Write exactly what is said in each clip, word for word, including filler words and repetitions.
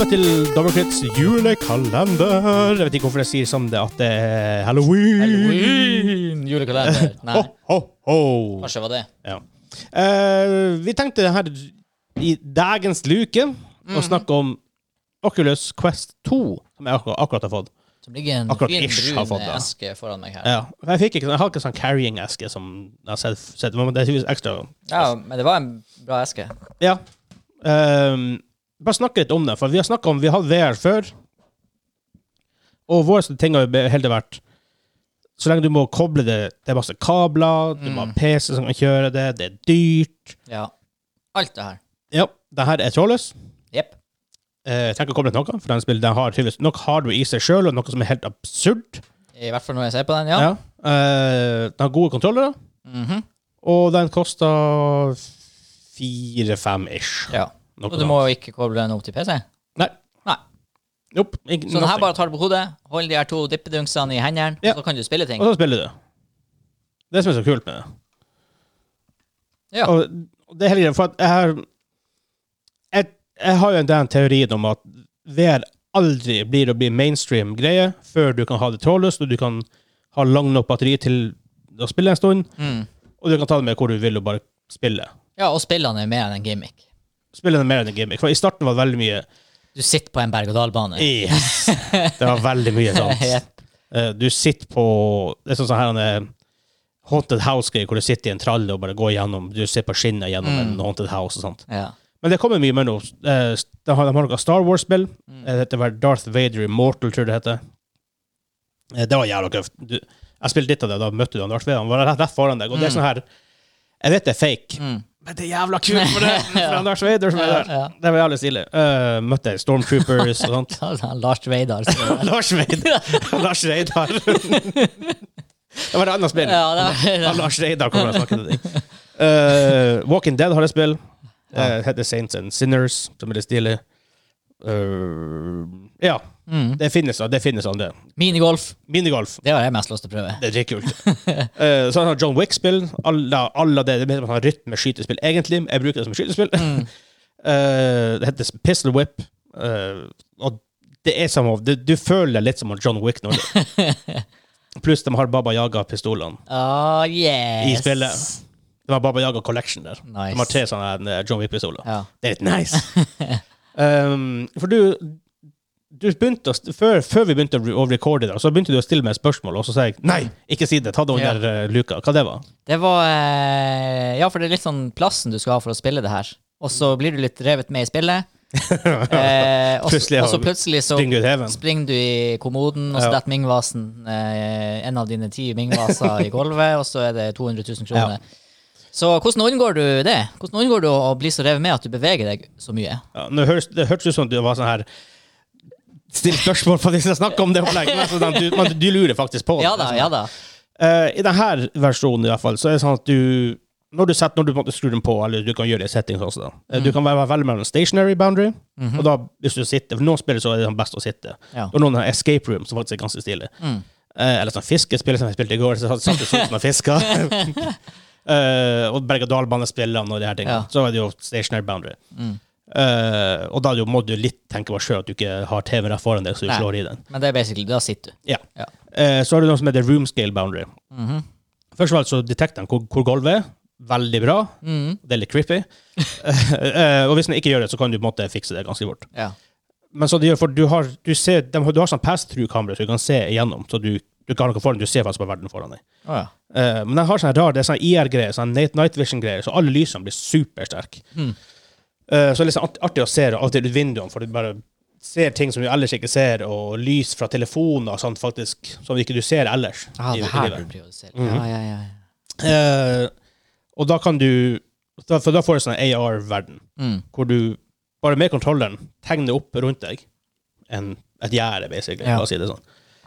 velkommen til Dobbelkrits julekalender. Jeg vet ikke hvorfor jeg sier som det at det er Halloween. Halloween, julekalender. Nei, ho, ho, ho. kanskje var det. Ja. Uh, vi tenkte her i dagens luke mm. å snakke om Oculus Quest to, som jeg akkurat, akkurat har fått. Som ligger en akkurat fin ish brun fått, eske foran meg her. Ja, jeg fikk ikke, jeg har ikke sånn carrying-eske som jeg har sett, sett, men det er tydeligvis ekstra. Ja, men det var en bra eske. Ja. Um, bare snakke litt om det, for vi har snakket om, vi har hatt V R før, og våre ting har jo helt vært, så lenge du må koble det, det er masse kabler, du må ha P C som kan kjøre det, det er dyrt. Ja, alt det her. Ja, det her er trådløs. Jep. Uh, jeg tenker å koble noe, for den spillet den har tydeligvis nok hardware i seg selv, og noe som er helt absurd. I hvert fall når jeg ser på den, ja. Ja. Uh, den har gode kontrollere, Mhm. og den koster fire-fem-ish. Ja. Noe Og du sånt. må ikke koble den opp til P C? Nei. Nei. Nope. Ikke, Så den her nothing. bare tar det på hodet, hold de her to dippedungsene i hendene, Ja. og så kan du spille ting. Og så spiller du. Det som er så kult med det. Ja. Og det er heller, for at jeg har jeg, jeg har jo en den teorien om at V R aldri blir å bli mainstream greie før du kan ha det trådløst, og du kan ha lang nok batteri til å spille en stund, Mm. og du kan ta det med hvor du vil og bare spille. Ja, og spillene er mer enn en gimmick. Spille det mer enn en gimmick. For i starten var det veldig mye Du sitter på en berg-og-dal-bane. yes. Det var veldig mye sånt. Jep. Uh, du sitter på det er sånn sånn her en haunted house-greier hvor du sitter i en tralle og bare går gjennom, du ser på skinnet gjennom Mm. en haunted house og sånt. Ja. Men det kommer mye mer nå. Uh, de har, de har noen Star Wars-spill. Mm. Uh, det heter vel Darth Vader Immortal, tror jeg det heter. Uh, det var jævla gøft. Du, jeg spilte litt av det, da møtte du han Darth Vader. Han var rett, rett foran deg, og det er sånn her jeg vet det er fake, Mm. men det er jævla kult for det. For han Darth Vader som er der. Ja, ja. Det var jævlig stilig. Uh, møtte Stormtroopers og sånt. Ja, Lars Veidar. så- Lars Reidar. Lars Reidar. Det var et annet spill. Ja, det var Ja, Lars Reidar kommer og snakker til deg. Uh, Walking Dead har et spill. Uh, det heter Saints and Sinners, som er litt stilig. Uh, ja, Mm. det finnes, det finnes aldri. Minigolf. Minigolf. Det har jeg mest lyst til å prøve. Det er dritkult. uh, så han har John Wick-spill. Alle, alle det, det er mer som rytme-skytespill. Egentlig, jeg bruker det som skytespill. Mm. Uh, det heter Pistol Whip. Uh, og det er som om, du, du føler det litt som John Wick nå. Pluss de har Baba Yaga-pistolene Ah, yes. i spillet. De har Baba Yaga Collection der. Nice. De har tre sånne eh, John Wick-pistoler. Ja. Det er litt nice. um, for du, du begynte å, st- før, før vi begynte å re- å recorde det, så begynte du å stille meg et spørsmål, og så sa jeg, nei, ikke si det, ta det under Ja. uh, luka. Hva det var? Det var eh, Ja, for det er litt sånn plassen du skal ha for å spille det her. Og så blir du litt revet med i spillet. Eh, og, så- Plutselig har- og så plutselig så Springer du ut heven? springer du i kommoden, og så Ja. detter Ming-vasen, eh, en av dine ti Ming-vaser i gulvet, og så er det to hundre tusen kroner. Så hvordan unngår du det? Hvordan unngår du å bli så revet med at du beveger deg så mye? Ja, nå høres, det hørtes ut som du var sånn her still spørsmål for at vi skal snakke om det opplegget, men sånn, du, man, du lurer faktisk på det. Ja da, ja da. Uh, I denne versjonen i hvert fall, så er det sånn at du når du setter, når du på en måte skrur den på, eller du kan gjøre det i settings også da. Uh, Du kan være veldig mellom stationary boundary, Mhm. og da, hvis du sitter, for noen spiller så er det sånn best å sitte. Ja. Og noen har escape room, som faktisk er ganske stilig. Mm. Uh, eller sånn fiskespill som jeg spilte i går, så satt det sånn som jeg fisket. uh, og berg-og-dal-banespillene og de her tingene. Ja. Så er det jo stationary boundary. Mm. Uh, og da jo, må du litt tenke på selv at du ikke har T V-en foran deg, så du Nei. slår i den. Men det er basically, da sitter du. Ja. Ja. Uh, så har du noe som heter room scale boundary. Mhm. Først og fremst så detekter den hvor, hvor gulvet er. Veldig bra. Mhm. Det er litt creepy. uh, og hvis den ikke gjør det, så kan du på en måte fikse det ganske fort. Ja. Men så det gjør, for du har, du ser, de, har- du har sånn pass-through-kamera, så du kan se igjennom, så du, du kan ha noe foran, du ser faktisk på verden foran deg. Å ja. Uh, men den har sånn rar, det er sånn I R-greier, sånn night night vision-greier, så alle lysene blir supersterke. Mm. Uh, så det er litt sånn art- artig å se det, alltid ut vinduene, for du bare ser ting som du ellers ikke ser, og lys fra telefoner og sånt faktisk, som ikke du ser ellers. Ah, i- det i her livet. du prioriterer. Mhm. Ja, ja, ja. Eh, og da kan du da, For da får du sånn A R-verden Mm. hvor du bare med kontrolleren tegner opp rundt deg en, et gjerde, basically. Ja. La oss si det sånn.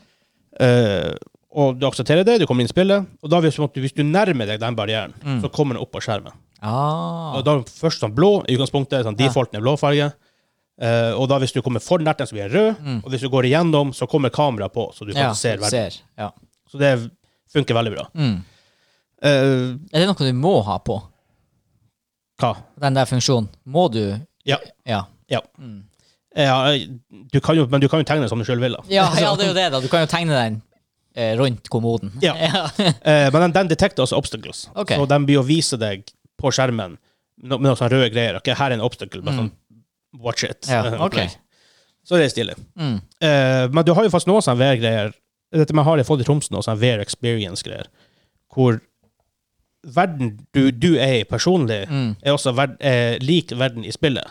Eh, og du aksepterer det, du kommer inn i spillet, og da hvis, hvis du nærmer deg den barrieren, Mm. så kommer den opp på skjermen. Ah. Og da er den først sånn blå i utgangspunktet, sånn Ja. defaulten er blå farge. Eh, og da hvis du kommer for nært den, så blir den rød, Mm. og hvis du går igjennom, så kommer kamera på, så du ja, faktisk ser du verden. ser. Ja. Så det funker veldig bra. Mm. Eh, Er det noe du må ha på? hva? Den der funksjonen. Må du? Ja. Ja. Ja. Mm. Ja, du kan jo, men du kan jo tegne som du selv vil. Da. Ja, ja, det er jo det, da. Du kan jo tegne den eh, rundt kommoden. Ja. eh, men den, den detekter også obstacles. Okay. Så den blir å vise deg på skjermen med noen sånne røde greier. Ok, her er en obstacle, bare Mm. sånn, watch it. Ja, ok. Så det er stilig. Mm. Eh, men du har jo faktisk noen sånne V R-greier. Dette man har fått i Tromsø, noen sånne V R experience-greier, hvor verden du, du er i personlig, Mm. er også verd, eh, lik verden i spillet.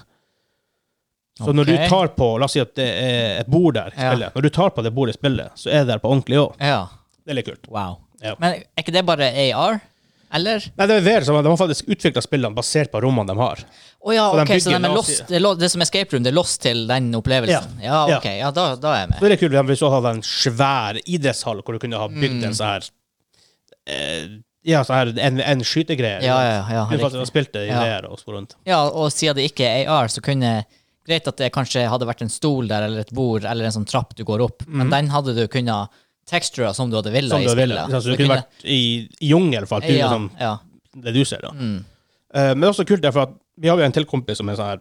Så når du Ok. tar på, la oss si at det er et bord der i Ja. spillet, når du tar på det bordet i spillet, så er det der på ordentlig også. Ja, Det er litt kult. wow. Ja. Men er ikke det bare A R? Eller? Nei, det er V R, så de har faktisk utviklet spillene basert på rommene de har. Å ja, Så de ok, så bygger de er en lost, det, er lo- det som Escape Room, det er lost til den opplevelsen? Ja, Ja. ok, ja, da, da er jeg med. Så det er litt kult, de vil så ha en svær idrettshall, hvor du kunne ha bygd Mm. en sånn her, eh, ja, sånn her, en, en skytegreier. Ja, ja, ja, Du faktisk riktig. har spilt det i Ja. V R og så rundt. Ja, og siden det ikke er A R, så kunne greit at det kanskje hadde vært en stol der, eller et bord, eller en sånn trapp du går opp, men den hadde du kunnet texture som du hadde villet Som i du ville. spillet. Så du kunne vært i, i jungel, for at du ja, liksom, ja. det du ser da. Mm, Eh, men det er også kult derfor at vi har jo en til kompis som er sånn her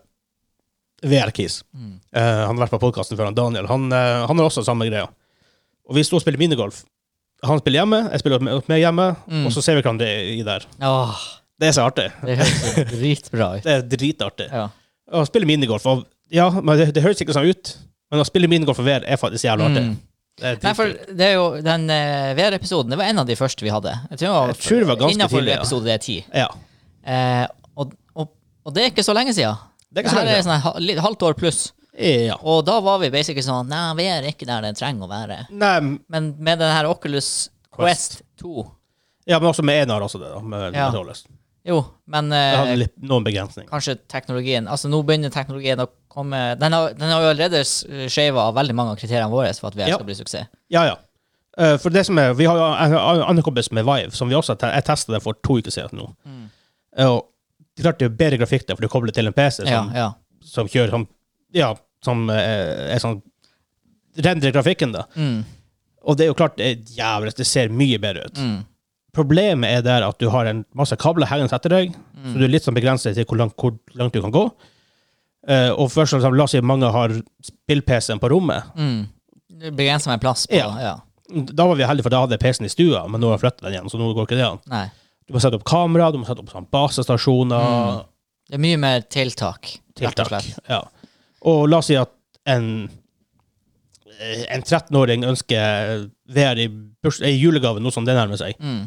V R-kis. mm. Eh, han har vært på podcasten før, han Daniel. Han, eh, han har også samme greia. Og vi står og spiller minigolf. Han spiller hjemme, jeg spiller med, med hjemme, Mm. og så ser vi hverandre i der. Åh, Det er så artig. det høres jo dritbra ut. Det er dritartig. Ja. Å spille minigolf, og, ja, men det, det høres ikke sånn ut, men å spille minigolf for V R er faktisk jævlig artig. Mm. Det er Nei, for dritkult. det er jo den uh, V R-episoden, det var en av de første vi hadde. Jeg tror det var, Jeg tror det var ganske innenfor tidlig, ja. episode ti. Ja. Eh, og, og, og det er ikke så lenge siden. Det er ikke så Her lenge er sånn her, litt- halvt år pluss. Ja. Og da var vi basically sånn, nei, V R er ikke der det trenger å være. Nei, Men med den her Oculus Quest to, ja, men også med enar også det da, med, Ja. med Trådløs. jo, men Det eh, hadde litt, noen begrensninger. kanskje teknologien, altså nå begynner teknologien å komme, den har, den har jo allerede skjevet av veldig mange av kriteriene våre for at V R Ja. skal bli suksess. Ja, ja. Eh, for det som er, vi har jo en en annen kompis med Vive, som vi også, te- jeg testet det for to uker siden nå. Mm. Eh, og det er klart det er bedre grafikk der, for du kobler til en P C Ja, som, ja. som kjører som, ja, som eh, er sånn, rendrer grafikken da. Mm, Og det er jo klart, det er jævlig, det ser mye bedre ut. mm, Problemet er der at du har en masse kabler hengende etter deg, Mm. så du er litt sånn begrenset til hvor langt, hvor langt du kan gå. Eh, og først og fremst, la oss si mange har spill-P C-en på rommet. mm. Det begrenser meg plass på, Ja. ja. Da var vi heldige, for da hadde jeg P C-en i stua, men nå har jeg flyttet den igjen, så nå går ikke det an. Nei. Du må sette opp kamera, du må sette opp sånn basestasjoner, Mm. Det er mye mer tiltak, rett og tiltak. slett. Ja. Og la oss si at en, eh, en tretten-åring ønsker V R i, burs- i julegave, noe som det nærmer seg. Mm,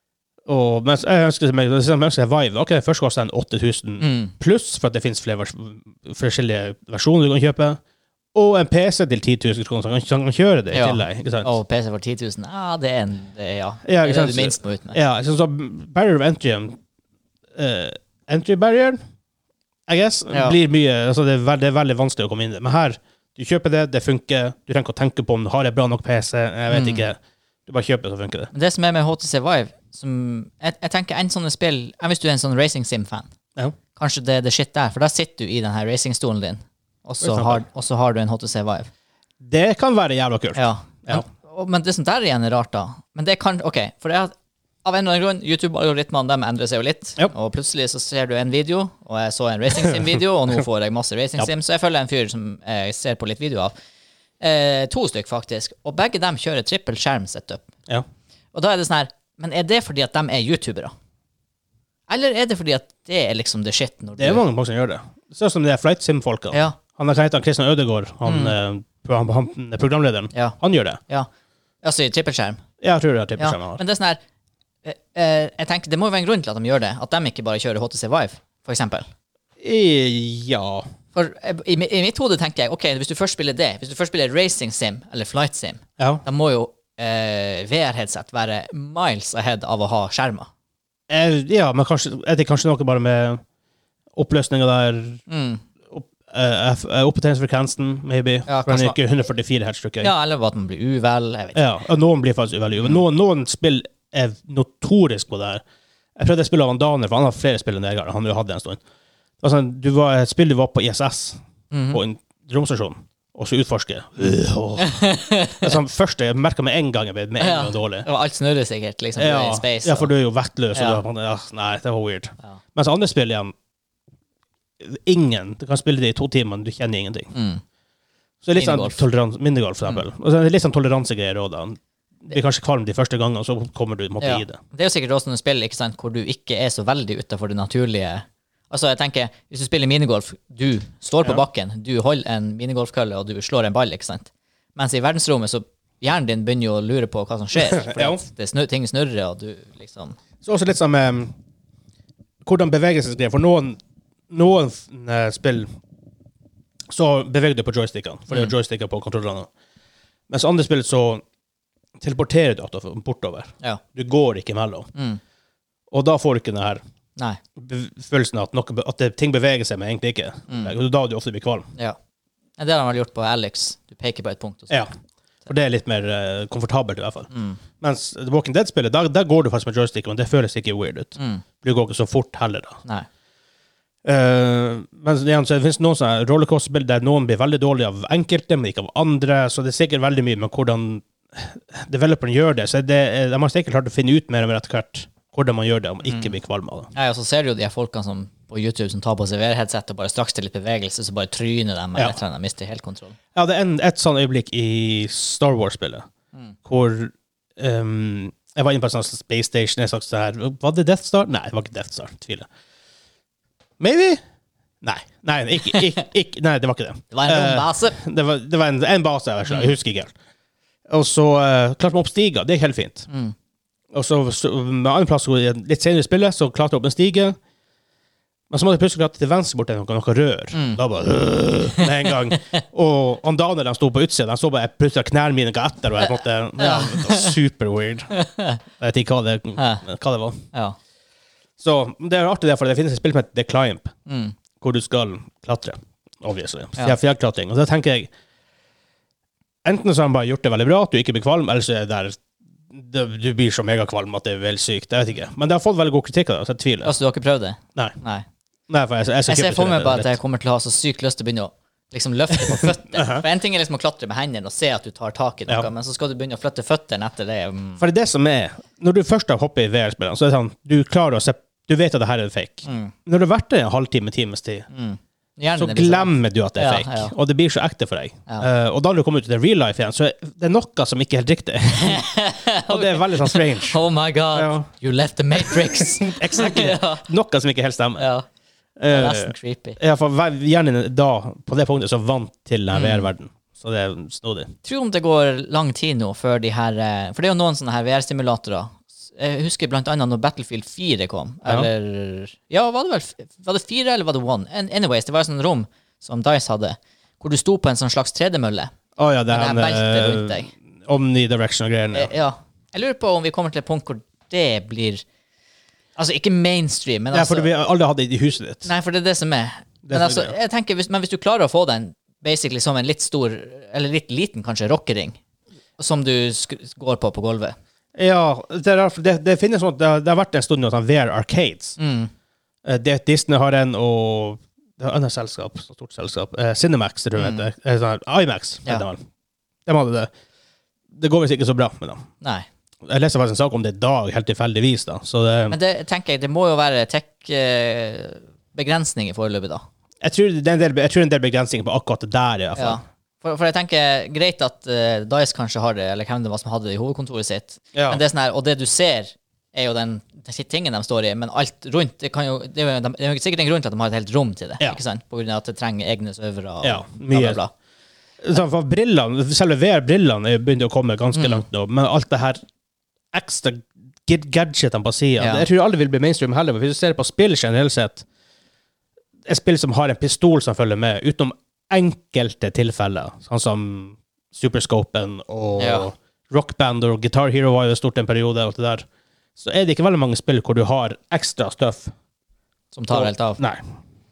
Og mens jeg ønsker meg, hvis jeg ønsker Vive, ok, først koster den åtte tusen mm. pluss, for at det finnes flere vers forskjellige versjoner du kan kjøpe, og en P C til ti tusen kroner, så kan så kan kjøre det i Ja. tillegg, ikke sant? Og P C for ti tusen, ja, det er en, det er, ja. Ja, det ikke er det sant? du minst må ut med. Ja, så, så barrier of entry, eh, entry barrier, I guess, Ja. blir mye, altså det er, veld, det er veldig vanskelig å komme inn i det. Men her, du kjøper det, det funker, du trenger ikke å tenke på om du har en bra nok P C, jeg vet Mm. ikke, du bare kjøper det, så funker det. Men det som er med H T C Vive, som, jeg, jeg tenker en sånne spill, jeg hvis du er en sånn racing sim-fan, Ja. kanskje det er det shit der, for da sitter du i den her racingstolen din, og så For eksempel. har, og så har du en H T C Vive. Det kan være jævla kult. Ja. Men, Ja. og, men det som der igjen er rart da, men det kan, ok, for det er, av en eller annen grunn, YouTube-algoritmene, de endrer seg jo litt, Ja. og plutselig så ser du en video, og jeg så en racing sim-video, og nå får jeg masse racing Ja. sim, så jeg følger en fyr som jeg ser på litt video av. Eh, to stykk faktisk, og begge dem kjører trippel skjerm setup. Ja. Og da er det sånn her, men er det fordi at de er youtubere? Eller er det fordi at det er liksom the shit når du... Det er mange, mange som gjør det. Sånn som de Flight Sim-folkene. Ja, Han er heter Christian Ødegaard, han, Mm. eh, han, han programlederen. ja, Han gjør det. ja. Altså i trippelskjerm. Jeg tror det er tippet Ja, skjermen han har. men det er sånn her, eh, eh, jeg tenker, det må jo være en grunn til at de gjør det, at de ikke bare kjører H T C Vive, for eksempel. I- Ja. For eh, i, mi- i mitt hode tenker jeg, ok, hvis du først spiller det, hvis du først spiller racing sim, eller flight sim, Ja. da må jo eh, V R-headset være miles ahead av å ha skjermer. Eh, ja, men kanskje, er det kanskje noe bare med oppløsninga der, Mm. opp, eh, F- eh, oppdateringsfrekvensen, maybe. Ja, for den er kanskje. ikke hundre førtifire hertz, tror jeg. Ja, eller at man blir uvel, jeg vet ikke. Ja, og noen blir faktisk uveldig. Mm. Noen, noen spill er notorisk på det her. Jeg prøvde å spille av han Daniel, for han har flere spill enn jeg har. Han har jo hatt det en stund. Det var sånn, du var, et spill du var på I S S, Mhm. på en romstasjon, og så utforske. Øh, åh. Det er sånn, første, jeg merket med en gang jeg ble med en Ja. gang dårlig. Og alt snurrer sikkert, liksom, Ja, i space. ja, for og- du er jo vektløs, Ja. og du, ja, nei, det var weird. Ja. Mens andre spill igjen, ingen, du kan spille det i to timer, men du kjenner ingenting. Mm. Så det er litt sånn Minigolf. tolerans, minigolf for eksempel. Og så er det litt sånn toleransegreier også da. Du blir kanskje kvalm de første gangene, så kommer du måtte Ja. i det. Det er jo sikkert også noen spill ikke sant, hvor du ikke er så veldig utenfor det naturlige. Altså, jeg tenker, hvis du spiller minigolf, du står på Ja. bakken, du holder en minigolfkølle, og du slår en ball, ikke sant? Mens i verdensrommet, så hjernen din begynner jo å lure på hva som skjer, for Ja. at det snur, ting snurrer, og du liksom... Så også litt sånn med hvordan bevegelsesgreier. For noen, noen eh, spill så beveger du på joystickene, for det er Mm. joysticker på kontrollerne. Mens andre spill så teleporterer du at- bortover. Ja. Du går ikke imellom. Mm. Og da får du ikke den her Nei. be- følelsen av at, noe, be- at det, ting beveger seg, men egentlig ikke. Mm. Og da du ofte blir kvalm. Ja. Det har de vel gjort på Alex. Du peker på et punkt. Og så. Ja. For det er litt mer uh, komfortabelt i hvert fall. Mm. Mens The Walking Dead-spillet, der, der går du faktisk med joystick, men det føles ikke weird ut. Mm. Du går ikke så fort heller da. Nei. Uh, men igjen, så det finnes noen sånne rollercoaster-spill der noen blir veldig dårlige av enkelte, men ikke av andre, så det er sikkert veldig mye med hvordan developeren gjør det. Så det, er- de har sikkert klart å finne ut mer og mer etter hvert hvordan man gjør det, om man ikke Mm. blir kvalm av det. Ja, og så ser du jo de her folkene som på YouTube som tar på seg V R-headset og bare straks til litt bevegelse, så bare tryner dem med Ja. et eller annet, mister helt kontroll. Ja, det er en, et sånn øyeblikk i Star Wars-spillet, Mm. hvor um, jeg var inne på en sånn Space Station, jeg sagt så her, var det Death Star? Nei, det var ikke Death Star, tviler. Maybe? Nei, nei, ikke, ikke, ikke, nei, det var ikke det. Det var en Eh, rombase. Det var, det var en, en base, jeg, vet ikke, jeg husker ikke helt. Og så uh, klarte man opp stiger, det er helt fint. Mm. Og så, så med annen plass, hvor jeg- litt senere i spillet, så klarte jeg opp en stige. Men så måtte jeg plutselig klatre til venstre bort til noe, noe rør. Mm. Da bare, øh, med en gang. Og han Daniel, de sto på utsiden, de så bare, jeg plutselig knærne mine ga etter, og jeg måtte, ja, det var super weird. Jeg vet ikke hva det, hva det var. Ja. Så det er artig det, for det finnes et spill som heter The Climb, Mm. hvor du skal klatre, obviously. Ja. Fjell, fjellklatring. Og da tenker jeg, enten så har han bare gjort det veldig bra, at du ikke blir kvalm, eller så er det der, det, du blir så megakvalm at det er veldig sykt, jeg vet ikke. Men det har fått veldig god kritikk av det, så jeg tviler. Altså, du har ikke prøvd det? Nei. Nei. Nei, for jeg, jeg, Jeg ser for meg bare at det. jeg kommer til å ha så sykt lyst til å begynne å liksom løfte på føtter. For en ting er liksom å klatre med hendene og se at du tar tak i noe, Ja. men så skal du begynne å flytte føttene etter det. Mm. For det er det som er, når du først har hoppet i V R-spillene, så er det sånn, du klarer å se, du vet at det her er fake. Mm. Når du har vært der en halvtime, times tid, Mm. Hjernen så er liksom- glemmer du at det er Ja, fake. ja. Og det blir så ekte for deg. Ja. Eh, og da når du kommer ut til real life igjen, så er det noe som ikke er helt riktig. Og det er veldig sånn strange. Oh my god, Ja. you left the matrix. Exactly. Ja. Noe som ikke helt stemmer. Ja, det er Eh, nesten creepy. ja, for hver- hjernen er da, på det punktet, så vant til den Mm. V R-verden. Så det er snodig. Tror om det går lang tid nå før de her eh, For det er jo noen sånne her V R-stimulatorer. Jeg husker blant annet når Battlefield fire kom. Ja. Eller Ja, var det vel f- Var det fire, eller var det one? An- Anyways, det var et sånt rom som Dice hadde, hvor du sto på en sånn slags tredemølle. Å ja, det Med er det her beltet en rundt deg. uh, omnidirection og greiene. Eh, Ja. Jeg lurer på om vi kommer til et punkt hvor det blir Altså, ikke mainstream, men Ja, altså for vi har aldri hatt det i huset ditt. Nei, for det er det som er. Det Men, er altså, det, jeg tenker, hvis, men hvis du klarer å få den basically som en litt stor, eller litt liten kanskje, rockering, som du sk går på på gulvet. Ja, det, er, derfor- det, det finnes sånn, det, har- det har vært en stund nå sånn V R Arcades. Mm. Eh, det, Disney har en, og det er et annet selskap, så stort selskap. Eh, Cinemax, det tror jeg Mm. heter. Eh, sånn, IMAX, Ja. heter det vel. De hadde det. Det går visst ikke så bra med dem. Nei. Jeg leste faktisk en sak om det i dag, helt tilfeldigvis da. Så det, Men det tenker jeg, det må jo være tech-begrensninger foreløpig, da. jeg, tror det er en del, jeg tror det er en del begrensninger på akkurat det der i hvert Ja. fall. For, for jeg tenker, greit at uh, Dice kanskje har det, eller hvem det var som hadde det i hovedkontoret sitt, Ja. men det er sånn her, og det du ser, er jo den, den tingen de står i, men alt rundt, det, kan jo, det, er jo, det er jo sikkert en grunn til at de har et helt rom til det, Ja. ikke sant? På grunn av at det trenger egne servere og Ja, bla, mye. bla, bla. Sånn, for brillene, selve V R-brillene er begynt å komme ganske Mm. langt nå, men alt det her ekstra gid- gadgetene på siden, Ja. jeg tror aldri vil bli mainstream heller, men hvis du ser på spill generelt sett, et spill som har en pistol som følger med, utenom enkelte tilfeller, sånn som Superscopen og Ja. Rockband og Guitar Hero var jo stort en periode, og det der, så er det ikke veldig mange spill hvor du har ekstra stuff. Som tar helt av. Nei.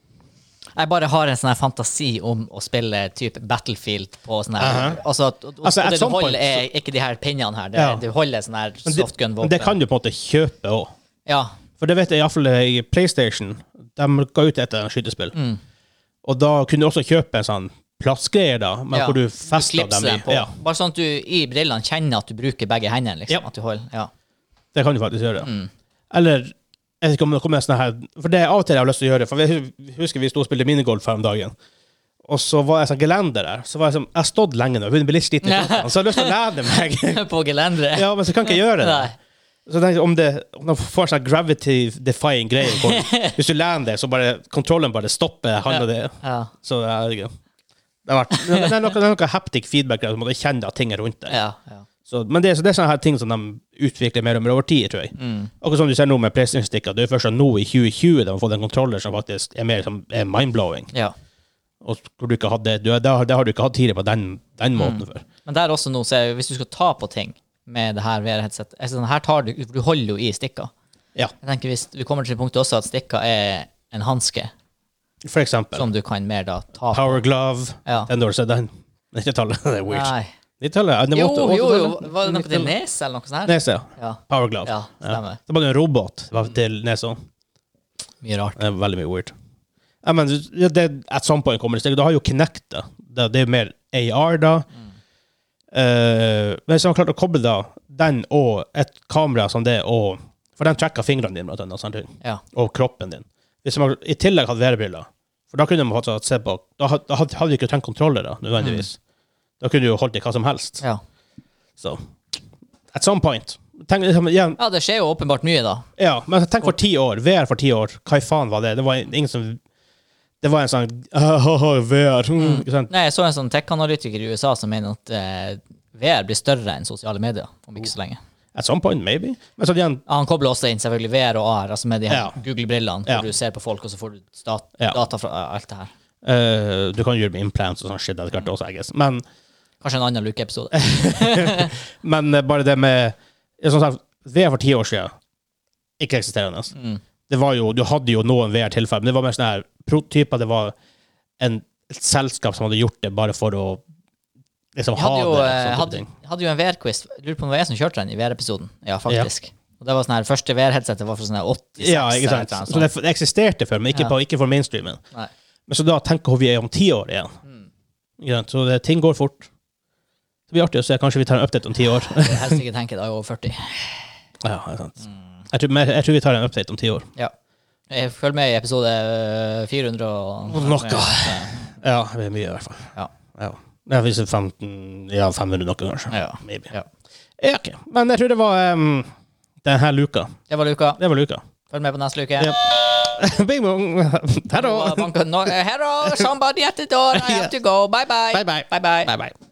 Jeg bare har en sånn her fantasi om å spille type Battlefield på sånn her. Aha. Altså, at- og, Altså, og at det du some point, holder er ikke de her pinnene her. Det, Ja. Du holder sånn her Men det, softgun-våpen. men det kan du på en måte kjøpe også. Ja. For det vet jeg i hvert fall i PlayStation, de ga ut et skytespill. Mm. Og da kunne du også kjøpe en sånn plastgreier da, men Ja. hvor du Du fester klipser dem i. dem på. Ja, Bare sånn at du i brillene kjenner at du bruker begge hendene. Liksom. Ja. At du holder, ja. det kan du faktisk gjøre. Mm. Eller, jeg vet ikke om det kommer sånn her, for det er av og til jeg har lyst til å gjøre, for jeg husker vi stod og spilte minigolf her om dagen, og så var jeg sånn gelender der. Så var jeg sånn, jeg har stått lenge nå, jeg begynner å bli litt sliten i kroppen, så jeg har lyst til å lene meg. På gelenderet? Ja, men så kan jeg ikke gjøre det. Nei. Så tenkte jeg, om det om de får sånn gravity-defying greie, hvor hvis du lener det, så bare kontrollen bare stopper handler det. Ja. Så jeg vet ikke. Det har vært, det er noe, det er noe haptic feedback der, så må du kjenne at ting er rundt deg. Ja, ja. Så, men det, så det er sånne her ting som de utvikler mer og mer over tid, tror jeg. Mm. Akkurat som du ser nå med PlayStation-stikker, det er jo først nå i tjue tjue de har fått en kontroller som faktisk er mer som er mindblowing. Ja. Og hvor du ikke hadde, du, det, har, det har du ikke hatt tidligere på den, den måten Mm. før. Men der også nå, så er, hvis du skal ta på ting med det her V R-headsetet, sånn, her tar du, du holder jo i stikker. Ja, Jeg tenker hvis vi kommer til punktet også at stikker er en hanske for eksempel. som du kan mer da ta på. Power Glove, Ja. den når du ser den. nitti-tallet, det er weird. Nei. nitti-tallet, det Jo, måtte- jo, jo. åttitallet? Var det noe til nese eller noe sånt her? Nese, ja. Ja, Power Glove. ja stemmer. Det var jo en robot det var til nesa. Mye rart. Det er veldig mye weird. Ja, men det, det, at some point kommer det steg. Du har jo Kinect da. Det, det er mer A R da. Mm. Uh, men hvis man klarte å koble da, den og et kamera som det, og, for den tracker fingrene dine, blant annet, sant? Ja. Og kroppen din. Hvis man i tillegg hadde V R-briller, for da kunne man faktisk se på, da, had- da had- hadde du ikke trengt kontrollere, nødvendigvis. Da kunne du jo holdt i hva som helst. Ja. Så, at some point. Tenk, liksom, ja, ja, det skjer jo åpenbart mye da. ja, men tenk for ti år, V R for ti år, hva i faen var det? Det var ingen som, det var en sånn, haha, V R, mm. ikke sant? Nei, jeg så en sånn tech-analytiker i U S A som mener at eh, V R blir større enn sosiale medier om ikke så lenge. At some point, maybe. Men så igjen, Ja, han kobler også inn selvfølgelig V R og A R, altså med de her Ja. Google-brillene, hvor Ja. du ser på folk, og så får du stat Ja. data fra eh, alt det her. eh, du kan gjøre med implants og sånn shit, etter hvert også, I guess. Men, Kanskje en annen luke-episode. men eh, bare det med, som sagt, V R for ti år siden, ikke eksisterende. Mm. Det var jo, du hadde jo noen V R-tilfeller, men det var mer sånne her prototyper, det var en, et selskap som hadde gjort det bare for å liksom Jeg ha hadde jo, det. eh, sånne type hadde, ting. hadde jo en V R-quiz. Lurer på om det var jeg som kjørte den i V R-episoden. Ja, faktisk. Og det var sånn her, første V R-headsetet var fra sånn her åttiseks. Ja, ikke sant? eller noe Så det, sånt. det eksisterte før, men ikke, Ja. på, ikke for mainstreamen. Nei. Men så da tenker vi er om ti år igjen. Mm. Ikke sant? Så det, ting går fort. Det blir artig å se. Kanskje vi tar en update om ti år. Jeg vil helst ikke tenke da jeg er over førti. Ja, det er sant. Jeg, tror, men jeg tror vi tar en update om ti år. Ja. Jeg følger med i episode øh, fire hundre og... Noe. Ja, det er mye i hvert fall. Ja. Ja. Ja, hvis det er femten, ja, fem hundre noe kanskje. Ja. Maybe. Ja. Ja, ok. Men jeg tror det var um, denne luka. Det var luka. Det var luka. Følg med på neste luke. Ja. Bing bong. Hello. Hello, somebody at the door. I have to go. Bye bye. Bye bye. Bye bye. Bye bye.